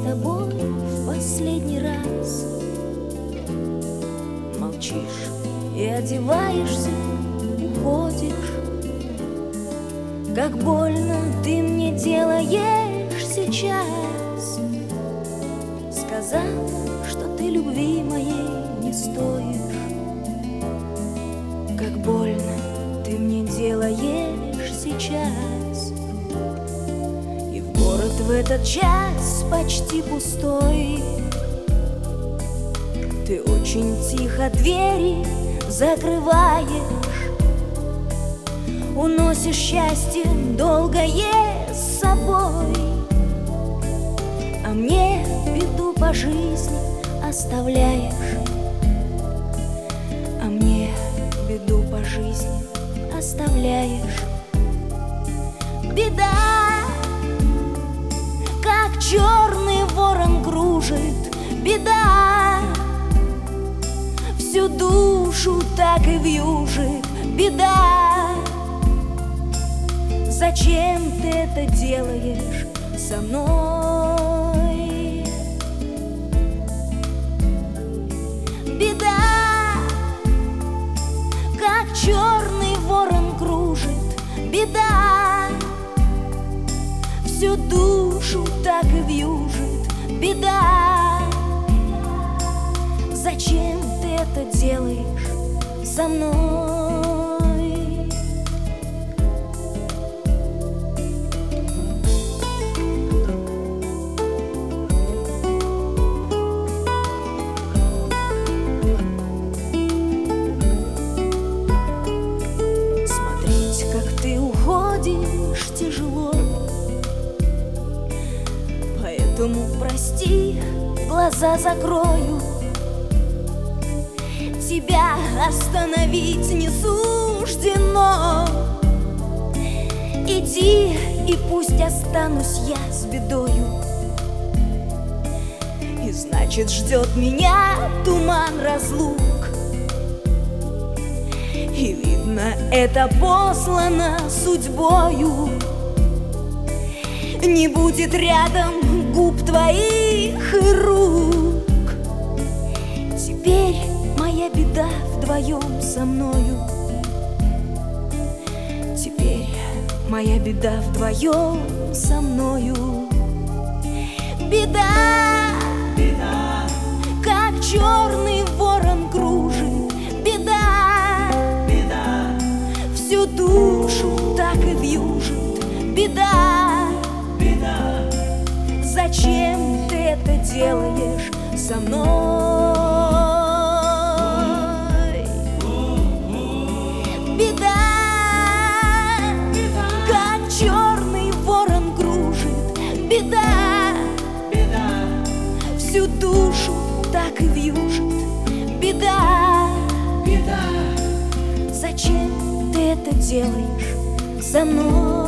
тобой в последний раз. Молчишь и одеваешься, уходишь. Как больно ты мне делаешь сейчас, сказав, что ты любви моей не стоишь. Как больно ты мне делаешь сейчас. И в город в этот час почти пустой ты очень тихо двери закрываешь. Уносишь счастье долгое с собой, а мне беду по жизни оставляешь. А мне беду по жизни оставляешь. Беда, как черный ворон кружит. Беда, всю душу так и вьюжит. Беда, зачем ты это делаешь со мной? Беда, как черный ворон кружит. Беда, всю душу так и вьюжит. Беда, зачем ты это делаешь со мной? Тяжело, поэтому прости, глаза закрою. Тебя остановить не суждено. Иди, и пусть останусь я с бедою. И значит, ждет меня туман разлук. И видно, это послано судьбою. Не будет рядом губ твоих и рук. Теперь моя беда вдвоем со мною. Теперь моя беда вдвоем со мною. Беда, беда, как черный ворон кружит. Беда, беда, всю душу так и вьюжит. Беда, беда, зачем ты это делаешь со мной? Беда, как черный ворон кружит. Беда, всю душу так и вьюжит. Беда, зачем ты это делаешь со мной?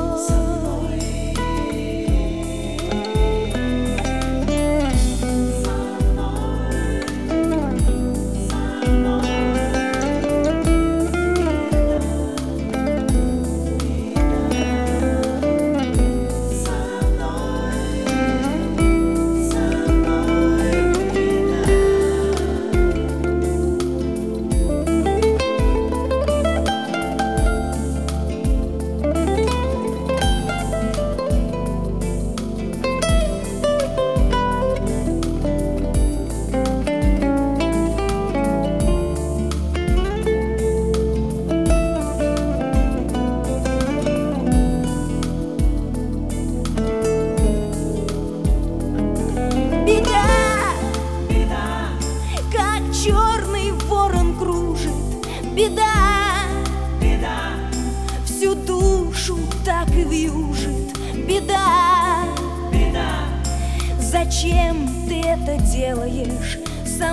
Черный ворон кружит. Беда, беда, всю душу так и вьюжит. Беда, беда, зачем ты это делаешь со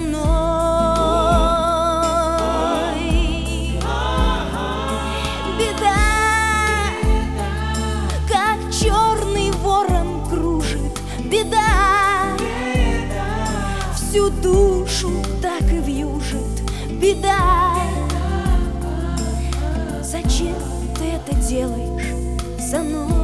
мной? Беда, как черный ворон кружит. Беда, всю душу так и вьюжит. Беда, зачем ты это делаешь со мной?